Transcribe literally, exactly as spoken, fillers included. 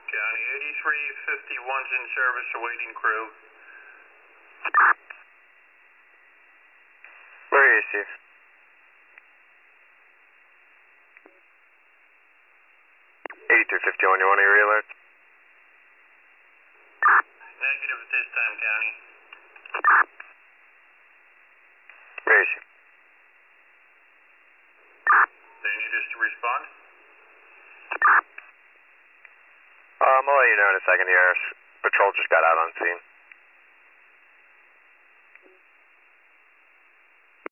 County, eighty-three fifty-one's in service, awaiting crew. Where are you, Steve? eighty-two fifty-one, you want to realert? Negative at this time, County. Where is she? They need us to respond? Um, I'll let you know in a second here. Patrol just got out on scene.